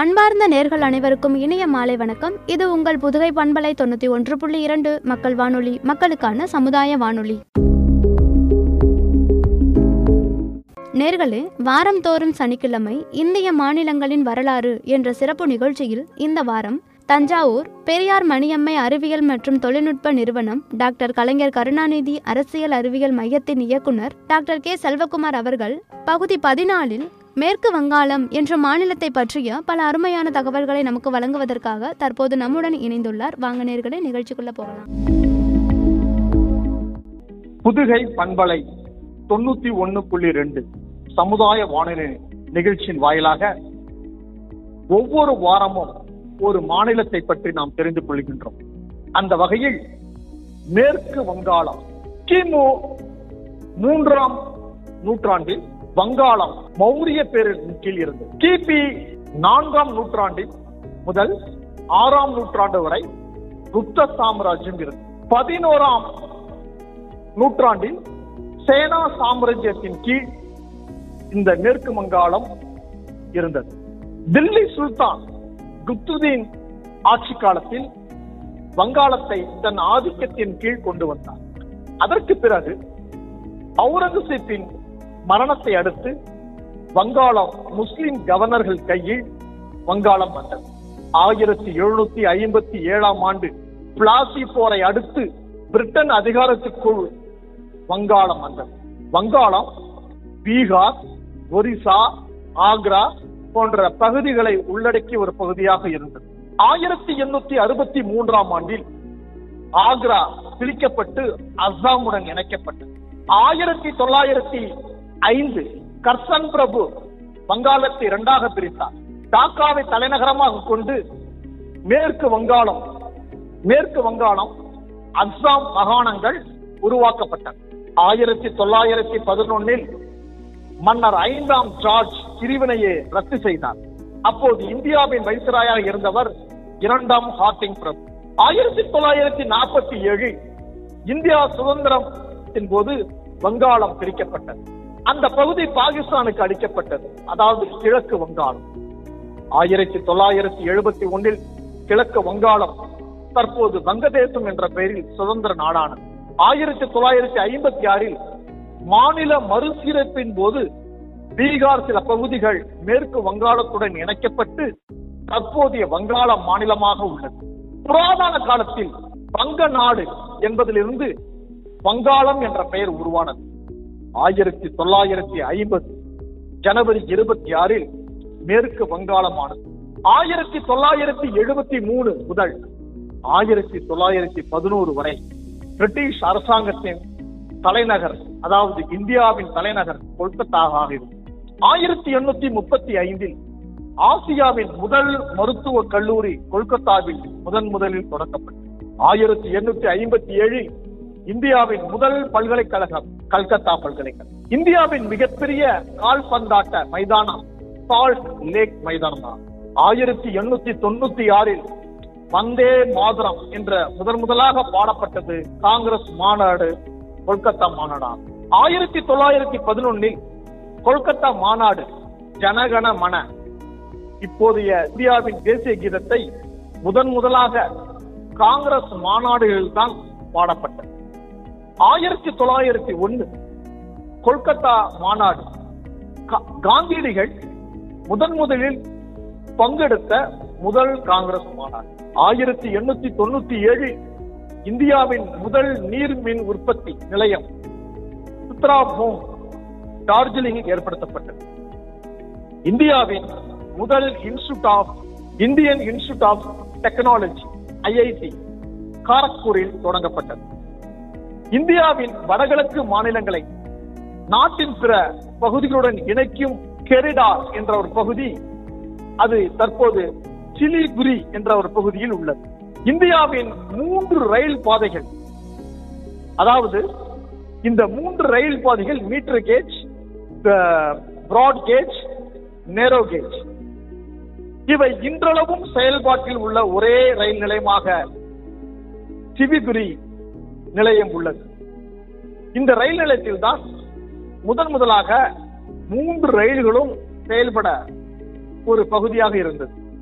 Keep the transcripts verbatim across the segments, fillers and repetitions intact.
அன்பார்ந்த நேர்கள் அனைவருக்கும் இனிய மாலை வணக்கம். இது உங்கள் புதுகை பண்பலை தொண்ணூற்றி ஒன்று புள்ளி இரண்டு மக்கள் வானொலி, மக்களுக்கான சமுதாய வானொலி. நேர்களே, வாரந்தோறும் சனிக்கிழமை இந்திய மாநிலங்களின் வரலாறு என்ற சிறப்பு நிகழ்ச்சியில் இந்த வாரம் தஞ்சாவூர் பெரியார் மணியம்மை அறிவியல் மற்றும் தொழில்நுட்ப நிறுவனம் டாக்டர் கலைஞர் கருணாநிதி அரசியல் அறிவியல் மையத்தின் இயக்குனர் டாக்டர் கே செல்வகுமார் அவர்கள் பகுதி பதினாலில் மேற்கு வங்காளம் என்ற மாநிலத்தை பற்றிய பல அருமையான தகவல்களை நமக்கு வழங்குவதற்காக தற்போது நம்முடன் இணைந்துள்ளார். வாங்க நேயர்களே, நிகழ்ச்சிக்குள்ள போகலாம். புதுகை பண்பலை தொண்ணூத்தி ஒன்னு புள்ளி ரெண்டு சமுதாய வானொலி நிகழ்ச்சியின் வாயிலாக ஒவ்வொரு வாரமும் ஒரு மாநிலத்தை பற்றி நாம் தெரிந்து கொள்கின்றோம். அந்த வகையில் மேற்கு வங்காளம் கிமு மூன்றாம் நூற்றாண்டில் வங்காளம் மௌரிய பேரின் கீழ் இருந்தது. கிபி நான்காம் நூற்றாண்டில் முதல் ஆறாம் நூற்றாண்டு வரை குப்த சாம்ராஜ்யம் இருந்தது. பதினோராம் நூற்றாண்டில் சேனா சாம்ராஜ்யத்தின் கீழ் இந்த மேற்கு வங்காளம் இருந்தது. தில்லி சுல்தான் குப்துதீன் ஆட்சி காலத்தில் வங்காளத்தை தன் ஆதிக்கத்தின் கீழ் கொண்டு வந்தார். அதற்கு பிறகு அவுரங்கசீப்பின் மரணத்தை அடுத்து வங்காளம் முஸ்லிம் கவர்னர்கள் கையில் வங்காளம் வந்தது. ஆயிரத்தி எழுநூத்தி ஐம்பத்தி ஏழாம் ஆண்டு பிளாசி போரை அடுத்து பிரிட்டன் அதிகாரத்துக்குள் வங்காளம் வந்தது. வங்காளம் பீகார், ஒரிசா, ஆக்ரா போன்ற பகுதிகளை உள்ளடக்கிய ஒரு பகுதியாக இருந்தது. ஆயிரத்தி எண்ணூத்தி அறுபத்தி மூன்றாம் ஆண்டில் ஆக்ரா பிரிக்கப்பட்டு அஸ்ஸாமுடன் இணைக்கப்பட்டது. ஆயிரத்தி தொள்ளாயிரத்தி ஐந்து கர்சன் பிரபு வங்காளத்தை இரண்டாக பிரித்தார். டாக்காவை தலைநகரமாக கொண்டு மேற்கு வங்காளம் மேற்கு வங்காளம் அஸ்ஸாம் மாகாணங்கள் உருவாக்கப்பட்டன. ஆயிரத்தி தொள்ளாயிரத்தி பதினொன்னில் மன்னர் ஐந்தாம் ஜார்ஜ் பிரிவினையை ரத்து செய்தார். அப்போது இந்தியாவின் வைஸ்ராயாக இருந்தவர் இரண்டாம் ஹார்டிங் பிரபு. ஆயிரத்தி தொள்ளாயிரத்தி நாற்பத்தி ஏழில் இந்தியா சுதந்திரத்தின் போது வங்காளம் பிரிக்கப்பட்டது. அந்த பகுதி பாகிஸ்தானுக்கு அளிக்கப்பட்டது, அதாவது கிழக்கு வங்காளம். ஆயிரத்தி தொள்ளாயிரத்தி எழுபத்தி ஒன்னில் கிழக்கு வங்காளம் தற்போது வங்கதேசம் என்ற பெயரில் சுதந்திர நாடானது. ஆயிரத்தி தொள்ளாயிரத்தி ஐம்பத்தி ஆறில் மாநில மறுசீரமைப்பின் போது பீகார் சில பகுதிகள் மேற்கு வங்காளத்துடன் இணைக்கப்பட்டு தற்போதைய வங்காள மாநிலமாக உள்ளது. புராதன காலத்தில் வங்க நாடு என்பதிலிருந்து வங்காளம் என்ற பெயர் உருவானது. ஆயிரத்தி தொள்ளாயிரத்தி ஐம்பது ஜனவரி இருபத்தி ஆறில் மேற்கு வங்காளமானது. ஆயிரத்தி தொள்ளாயிரத்தி எழுபத்தி மூணு முதல் ஆயிரத்தி தொள்ளாயிரத்தி பதினோரு வரை பிரிட்டிஷ் அரசாங்கத்தின் தலைநகர், அதாவது இந்தியாவின் தலைநகர் கொல்கத்தாவாக இருந்தது. ஆயிரத்தி எண்ணூத்தி முப்பத்தி ஐந்தில் ஆசியாவின் முதல் மருத்துவ கல்லூரி கொல்கத்தாவில் முதன் முதலில் தொடங்கப்பட்டது. ஆயிரத்தி எண்ணூத்தி ஐம்பத்தி ஏழில் இந்தியாவின் முதல் பல்கலைக்கழகம் கல்கத்தா பல்கலைக்கழகம். இந்தியாவின் மிகப்பெரிய கால்பந்தாட்ட மைதானம் சால்ட் லேக் மைதானம். ஆயிரத்தி எண்ணூத்தி தொண்ணூத்தி ஆறில் வந்தே மாதரம் என்ற முதன் முதலாக பாடப்பட்டது காங்கிரஸ் மாநாடு கொல்கத்தா மாநாடு. ஆயிரத்தி தொள்ளாயிரத்தி பதினொன்னில் கொல்கத்தா மாநாடு ஜனகண மன, இப்போதைய இந்தியாவின் தேசிய கீதத்தை முதன் முதலாக காங்கிரஸ் மாநாடுகளில் தான் பாடப்பட்டது. ஆயிரத்தி தொள்ளாயிரத்தி ஒன்னு கொல்கத்தா மாநாடு காந்தியடிகள் முதன் முதலில் பங்கெடுத்த முதல் காங்கிரஸ் மாநாடு. ஆயிரத்தி எண்ணூத்தி தொண்ணூத்தி ஏழில் இந்தியாவின் முதல் நீர்மின் உற்பத்தி நிலையம் சித்ராபூம் டார்ஜிலிங்கில் ஏற்படுத்தப்பட்டது. இந்தியாவின் முதல் institute of Indian institute of technology IIT காரக்பூரில் தொடங்கப்பட்டது. இந்தியாவின் வடகிழக்கு மாநிலங்களை நாட்டின் பிற பகுதிகளுடன் இணைக்கும் கெரிடார் என்ற ஒரு பகுதி, அது தற்போது சிலிகுரி என்ற ஒரு பகுதியில் உள்ளது. இந்தியாவின் மூன்று ரயில் பாதைகள், அதாவது இந்த மூன்று ரயில் பாதைகள் metre gauge, broad gauge, narrow gauge, இவை இன்றளவும் செயல்பாட்டில் உள்ள ஒரே ரயில் நிலையமாக சிலிகுரி நிலையம் உள்ளது. இந்த ரயில் நிலையத்தில் தான் முதன் முதலாக மூன்று ரயில்களும் செயல்பட ஒரு பகுதியாக இருந்தது.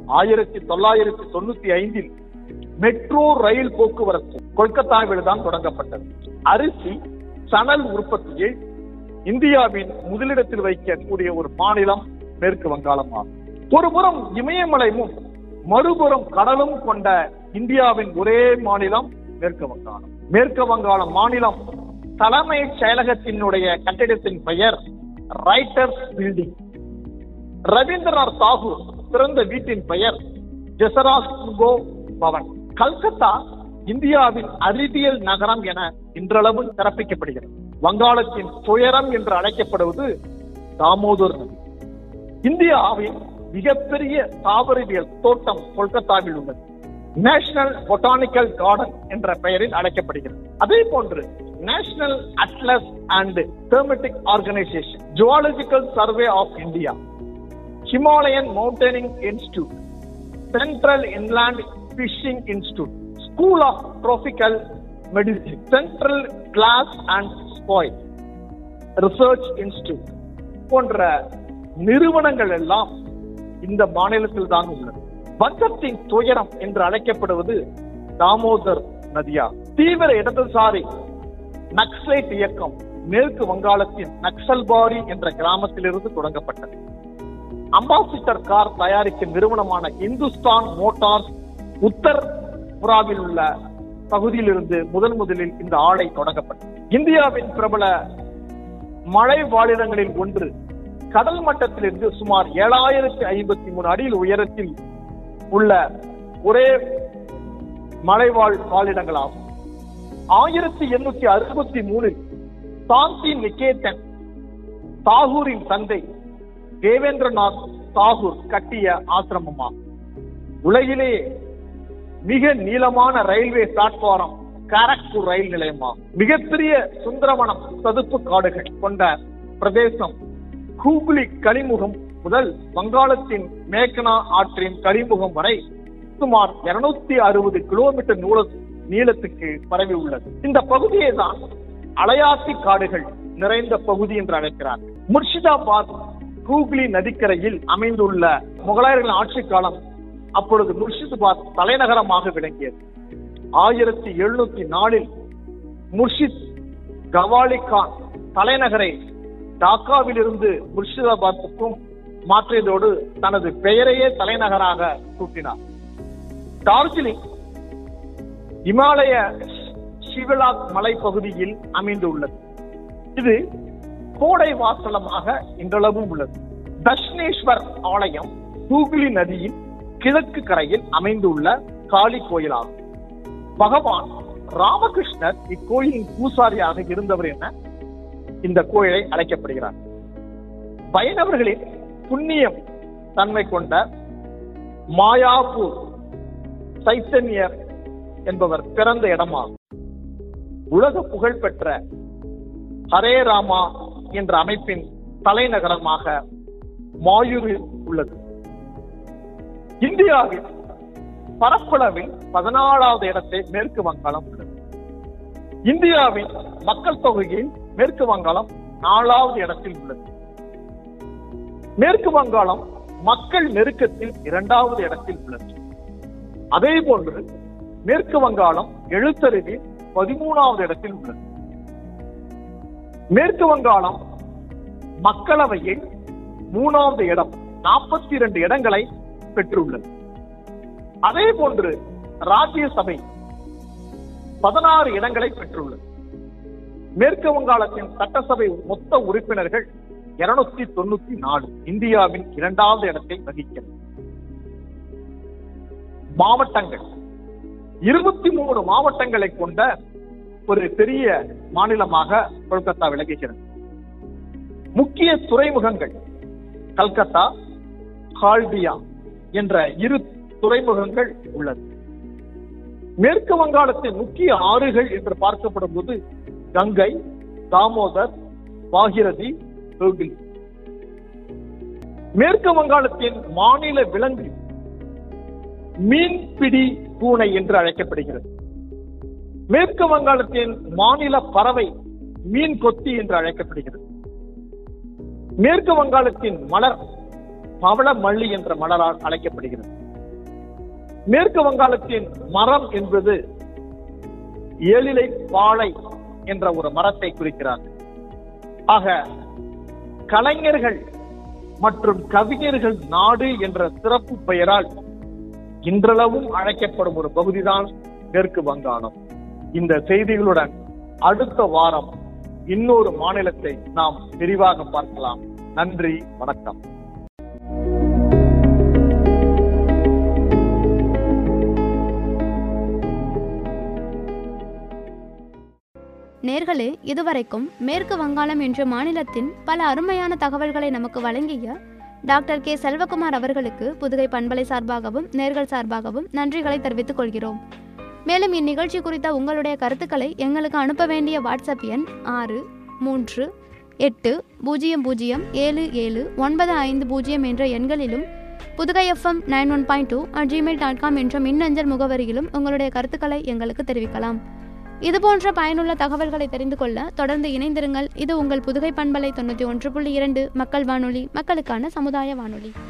ஆயிரத்தி தொள்ளாயிரத்தி தொண்ணூத்தி ஐந்தில் மெட்ரோ ரயில் போக்குவரத்து கொல்கத்தாவில் தான் தொடங்கப்பட்டது. அரிசி சணல் உற்பத்தியை இந்தியாவின் முதலிடத்தில் வைக்கக்கூடிய ஒரு மாநிலம் மேற்கு வங்காளம் ஆகும். ஒருபுறம் இமயமலையும் மறுபுறம் கடலும் கொண்ட இந்தியாவின் ஒரே மாநிலம் மேற்கு வங்காளம். மேற்கு வங்காளம் மாநிலம் தலைமை செயலகத்தினுடைய கட்டிடத்தின் பெயர் ரைட்டர்ஸ் பில்டிங். ரவீந்திரநாத் தாகூர் பிறந்த வீட்டின் பெயர் ஜெசராஸ்கோ பவன். கல்கத்தா இந்தியாவின் அறிவியல் நகரம் என இன்றளவு சிறப்பிக்கப்படுகிறது. வங்காளத்தின் துயரம் என்று அழைக்கப்படுவது தாமோதர் நதி. இந்தியாவின் மிகப்பெரிய தாவரவியல் தோட்டம் கொல்கத்தாவில் உள்ளது. நேஷனல் பொட்டானிக்கல் கார்டன் என்ற பெயரில் அழைக்கப்படுகிறது. அதே போன்று national atlas and thematic organisation, zoological survey of India, Himalayan mountaineering institute, central inland fishing institute, school of tropical medicine, central glass and soil research institute போன்ற நிறுவனங்கள் எல்லாம் இந்த மாநிலத்தில் தான் உள்ளது. வங்கத்தின் துயரம் என்று அழைக்கப்படுவது தாமோதர் நதியா. தீவிர இடதுசாரி நக்சலைட் இயக்கம் மேற்கு வங்காளத்தின் நக்சல்பாரி என்ற கிராமத்திலிருந்து தொடங்கப்பட்டது. அம்பாசிடர் கார் தயாரிக்கும் நிறுவனமான இந்துஸ்தான் மோட்டார்ஸ் உத்தர் புராவில் உள்ள பகுதியிலிருந்து முதன் முதலில் இந்த ஆலை தொடங்கப்பட்டது. இந்தியாவின் பிரபல மழை வாழிடங்களில் ஒன்று கடல் மட்டத்திலிருந்து சுமார் ஏழாயிரத்தி ஐம்பத்தி மூணு அடியில் உயரத்தில் உள்ள ஒரே மலைவாழ் வாழிடங்களாகும். ஆயிரத்தி எண்ணூத்தி அறுபத்தி மூணில் சாந்தி நிகேதன் தாகூரின் தந்தை தேவேந்திரநாத் தாகூர் கட்டிய ஆசிரமமாகும். உலகிலே மிக நீளமான ரயில்வே பிளாட்பாரம் காரக்பூர் ரயில் நிலையமாகும். மிகப்பெரிய சுந்தரவனம் சதுப்பு காடுகள் கொண்ட பிரதேசம் ஹூக்ளி கலிமுகம் முதல் வங்காளத்தின் மேக்னா ஆற்றின் கலிமுகம் வரை சுமார் இருநூத்தி அறுபது கிலோமீட்டர் நூல நீளத்துக்கு பரவி உள்ளது. இந்த பகுதியை தான் அலையாத்தி காடுகள் நிறைந்த பகுதி என்று அழைக்கிறார். முர்ஷிதாபாத் ஹூக்ளி நதிக்கரையில் அமைந்துள்ள முகலாயர்களின் ஆட்சி காலம் அப்பொழுது முர்ஷிதாபாத் தலைநகரமாக விளங்கியது. ஆயிரத்தி எழுநூத்தி நாலில் முர்ஷித் கவாலி கான் தலைநகரை டாக்காவில் இருந்து முர்ஷிதாபாத்துக்கும் மாற்றியதோடு தனது பெயரையே தலைநகராக சூட்டினார். டார்ஜிலிங் இமாலய சிவலாக் மலைப்பகுதியில் அமைந்துள்ளது. இது கோடை வாசலமாக இன்றளவும் உள்ளது. தஷ்ணேஸ்வர் ஆலயம் ஹூக்ளி நதியின் கிழக்கு கரையில் அமைந்துள்ள காளி கோயிலாகும். பகவான் ராமகிருஷ்ணர் இக்கோயிலின் பூசாரியாக இருந்தவர் என இந்த கோயிலை அழைக்கப்படுகிறார். வைணவர்களின் புண்ணியம் தன்மை கொண்ட மாயாபூர் சைத்தன்யர் என்பவர் பிறந்த இடமாகும். உலக புகழ்பெற்ற ஹரே ராமா என்ற அமைப்பின் தலைநகரமாக மாயூரில் உள்ளது. இந்தியாவில் பரப்பளவில் பதினாலாவது இடத்தை மேற்கு வங்காளம் உள்ளது. இந்தியாவின் மக்கள் தொகையில் மேற்கு வங்காளம் நாலாவது இடத்தில் உள்ளது. மேற்கு வங்காளம் மக்கள் நெருக்கத்தில் இரண்டாவது இடத்தில் உள்ளது. அதே போன்று மேற்கு வங்காளம் எழுத்தறிவில் பதிமூணாவது இடத்தில் உள்ளது. மேற்கு வங்காளம் மக்களவையில் மூணாவது இடம் நாற்பத்தி இரண்டு இடங்களை பெற்றுள்ளது. அதே போன்று ராஜ்யசபை பதினாறு இடங்களை பெற்றுள்ளது. மேற்கு வங்காளத்தின் சட்டசபை மொத்த உறுப்பினர்கள் இருநூத்தி தொண்ணூத்தி நாலு, இந்தியாவின் இரண்டாவது இடத்தை வகிக்கிறது. மாவட்டங்கள் இருபத்தி மூணு மாவட்டங்களை கொண்ட ஒரு பெரிய மாநிலமாக கொல்கத்தா விளங்குகிறது. முக்கிய துறைமுகங்கள் கல்கத்தா, ஹால்டியா என்ற இரு துறைமுகங்கள் உள்ளது. மேற்கு வங்காளத்தின் முக்கிய ஆறுகள் என்று பார்க்கப்படும் போது கங்கை, தாமோதர், பாகிரதி, ஹூக்ளி. மேற்கு வங்காளத்தின் மாநில விலங்கு மீன்பிடி பூனை என்று அழைக்கப்படுகிறது. மேற்கு வங்காளத்தின் மாநில பறவை மீன் கொத்தி என்று அழைக்கப்படுகிறது. மேற்கு வங்காளத்தின் மலர் பவள மல்லி என்ற மலரால் அழைக்கப்படுகிறது. மேற்கு வங்காளத்தின் மரம் என்பது ஏழிலை வாழை என்ற ஒரு மரத்தை குறிக்கிறார். ஆக கலைஞர்கள் மற்றும் கவிஞர்கள் நாடு என்ற சிறப்பு பெயரால் இன்றளவும் அழைக்கப்படும் ஒரு பகுதிதான் மேற்கு வங்காளம். இந்த செய்திகளுடன் அடுத்த வாரம் இன்னொரு மாநிலத்தை நாம் விரிவாக பார்க்கலாம். நன்றி, வணக்கம். நேர்களே, இதுவரைக்கும் மேற்கு வங்காளம் என்ற மாநிலத்தின் பல அருமையான தகவல்களை நமக்கு வழங்கிய டாக்டர் கே செல்வகுமார் அவர்களுக்கு புதுகை பண்பலை சார்பாகவும் நேர்கள் சார்பாகவும் நன்றிகளை தெரிவித்துக் கொள்கிறோம். மேலும் இந்நிகழ்ச்சி குறித்த உங்களுடைய கருத்துக்களை எங்களுக்கு அனுப்ப வேண்டிய வாட்ஸ்அப் எண் ஆறு மூன்று எட்டு பூஜ்ஜியம் பூஜ்ஜியம் ஏழு ஏழு ஒன்பது ஐந்து பூஜ்ஜியம் என்ற எண்களிலும் Pudugai FM nine one point two at Gmail dot com என்ற மின்னஞ்சல் முகவரியிலும் உங்களுடைய கருத்துக்களை எங்களுக்கு தெரிவிக்கலாம். இதுபோன்ற பயனுள்ள தகவல்களை தெரிந்து கொள்ள தொடர்ந்து இணைந்திருங்கள். இது உங்கள் புதுகை பண்பலை தொண்ணூற்றி ஒன்று புள்ளி இரண்டு மக்கள் வானொலி, மக்களுக்கான சமுதாய வானொலி.